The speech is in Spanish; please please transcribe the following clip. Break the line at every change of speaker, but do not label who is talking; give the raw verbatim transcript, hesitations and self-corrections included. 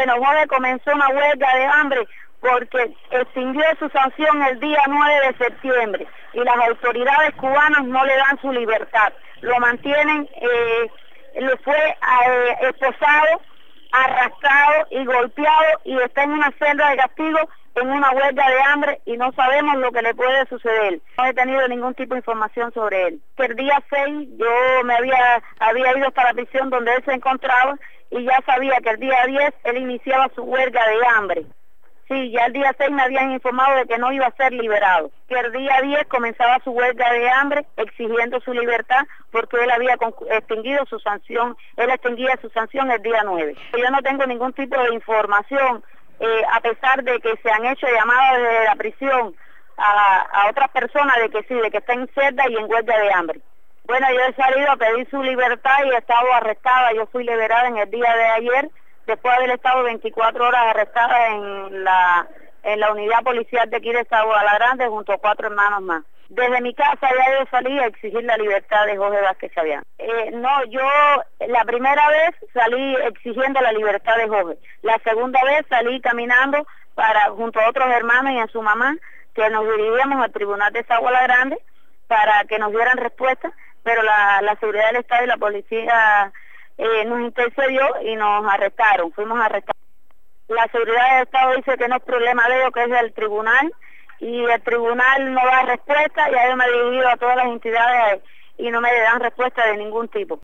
Bueno, Jorge comenzó una huelga de hambre porque extinguió su sanción el día nueve de septiembre y las autoridades cubanas no le dan su libertad. Lo mantienen, eh, lo fue eh, esposado, arrastrado y golpeado y está en una celda de castigo en una huelga de hambre y no sabemos lo que le puede suceder. No he tenido ningún tipo de información sobre él. Que el día seis yo me había, había ido hasta la prisión donde él se encontraba y ya sabía que el día diez él iniciaba su huelga de hambre. Sí, ya el día seis me habían informado de que no iba a ser liberado. Que el día diez comenzaba su huelga de hambre exigiendo su libertad porque él había extinguido su sanción, él extinguía su sanción el día nueve. Yo no tengo ningún tipo de información, eh, a pesar de que se han hecho llamadas desde la prisión a, a otras personas de que sí, de que está en celda y en huelga de hambre. Bueno, yo he salido a pedir su libertad y he estado arrestada. Yo fui liberada en el día de ayer, después de haber estado veinticuatro horas arrestada en la en la unidad policial de aquí de Sabana Grande junto a cuatro hermanos más. Desde mi casa ya yo salí a exigir la libertad de Jorge Vázquez Chavián. Eh, no, yo la primera vez salí exigiendo la libertad de Jorge. La segunda vez salí caminando para junto a otros hermanos y a su mamá, que nos dirigíamos al tribunal de Sabana Grande para que nos dieran respuesta, pero la, la seguridad del Estado y la policía eh, nos intercedió y nos arrestaron, fuimos arrestados. La seguridad del Estado dice que no es problema de ellos, que es del tribunal, y el tribunal no da respuesta, y yo me he dirigido a todas las entidades y no me dan respuesta de ningún tipo.